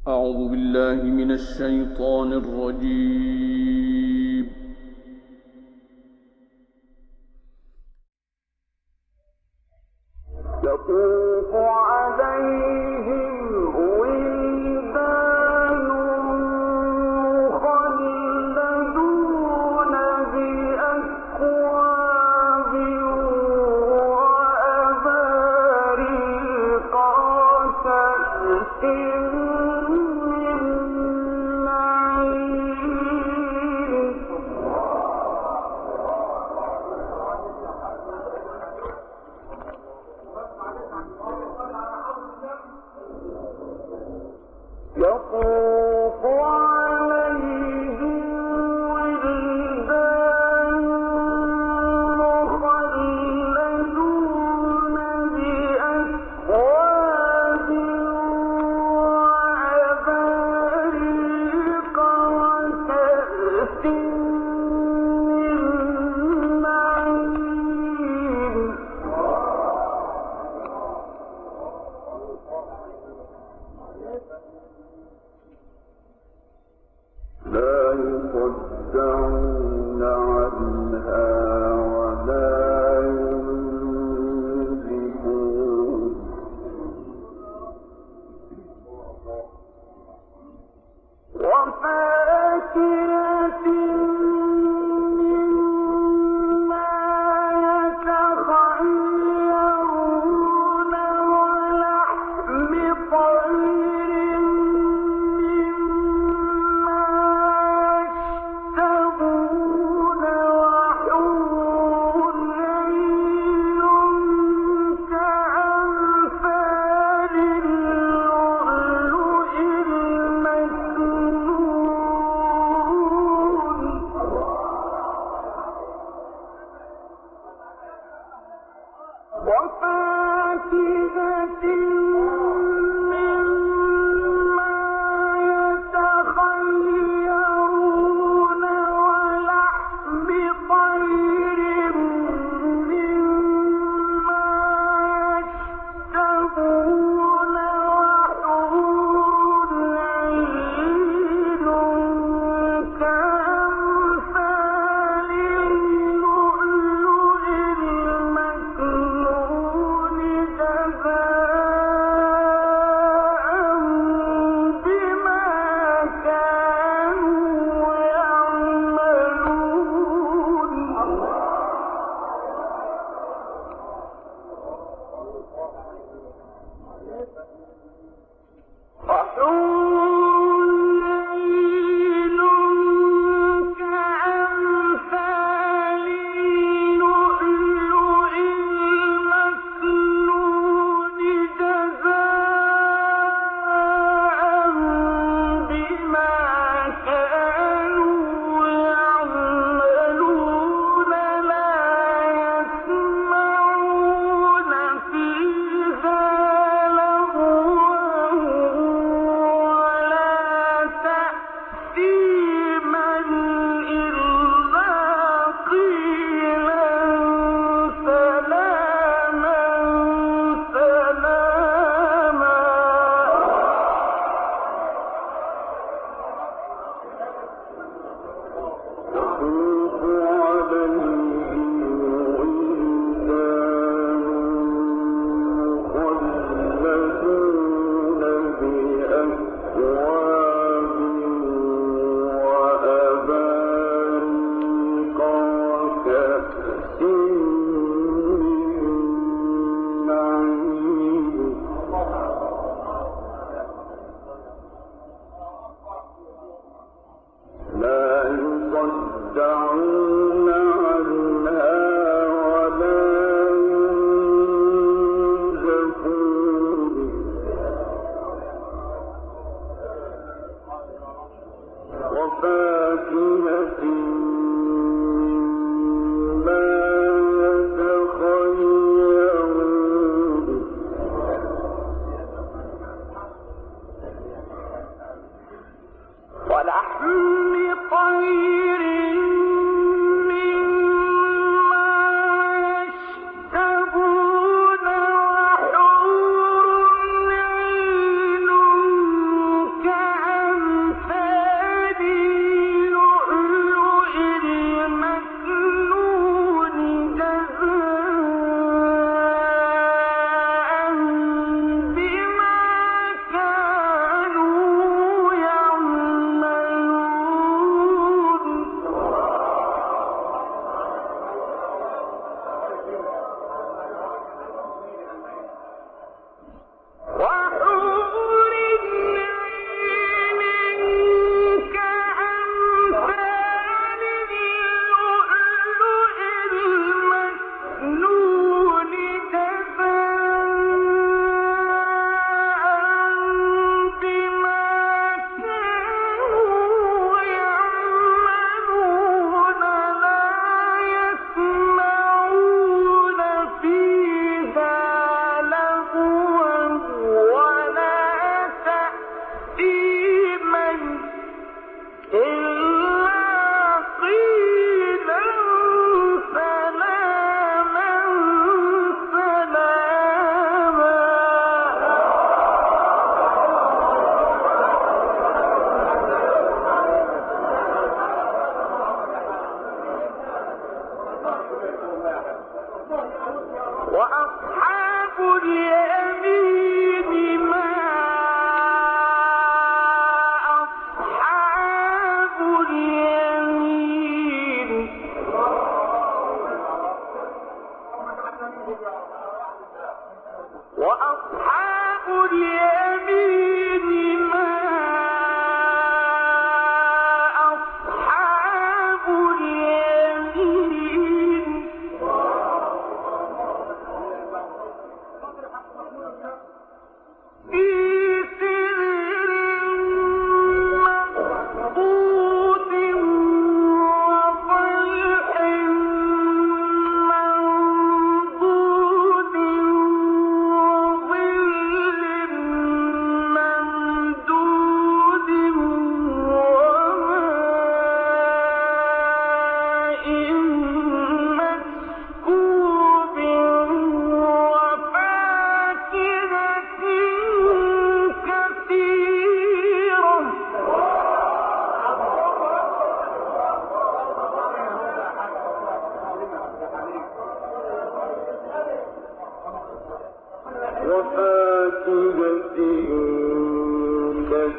أعوذ بالله من الشيطان الرجيم. يطوف عليهم ولدان مخلدون بأكواب وأباريق وكأس من معين. يطوف عليهم ولدان مخلدون بأكواب وأباريق وكأس من معين. لا يصدعون عنها ولا ينزفون. وفاكهة مما يتخيرون ولحم طير مما يشتهون وحور عين كأمثال اللؤلؤ المكنون. وفاكهة مما يتخيرون ولحم طير مما يشتهون وحور عين كأمثال اللؤلؤ المكنون جزاء بما كانوا يعملون. وحور عين كأمثال اللؤلؤ المكنون جزاء بما كانوا يعملون. لا يسمعون فيها لغوا ولا تأثيما إلا قيلا سلاما سلاما. يطوف عليهم ولدان مخلدون بأكواب وأباريق وكأس من معين. لا يصدعون عنها ولا ينزفون. وفاكهة مما يتخيرون ولحم طير مما يشتهون وحور عين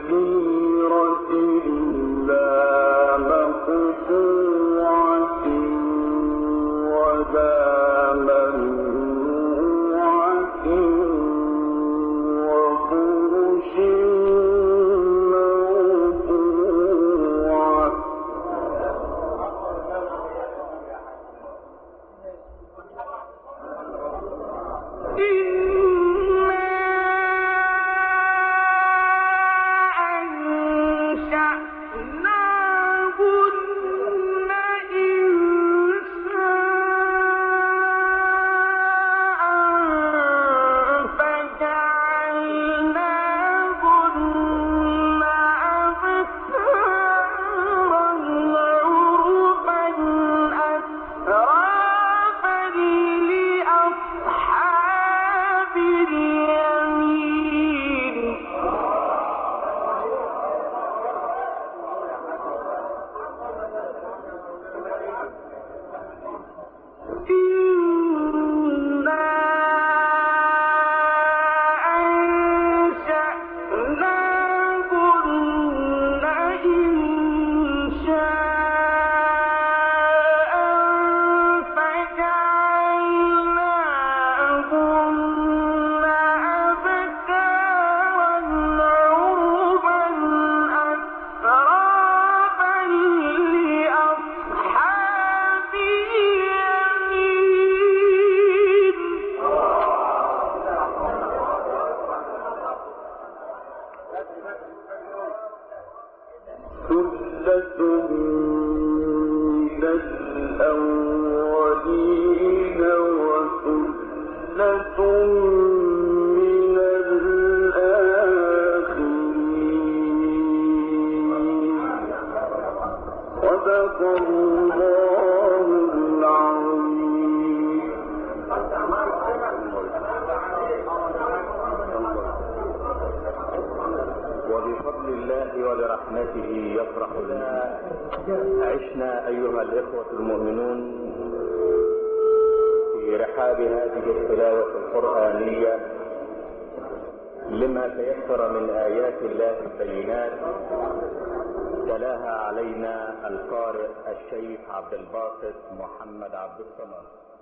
كثيرة لا مقطوعة ولا ممنوعة وفرش مرفوعة ثلة من الأولين وثلة من الآخرين صدق الله العظيم. وبفضل الله وبرحمته يفرح بنا. عشنا أيها الإخوة المؤمنون في رحاب هذه التلاوة القرآنية لما تيسر من آيات الله البينات تلاها علينا القارئ الشيخ عبد الباسط محمد عبد الصمد.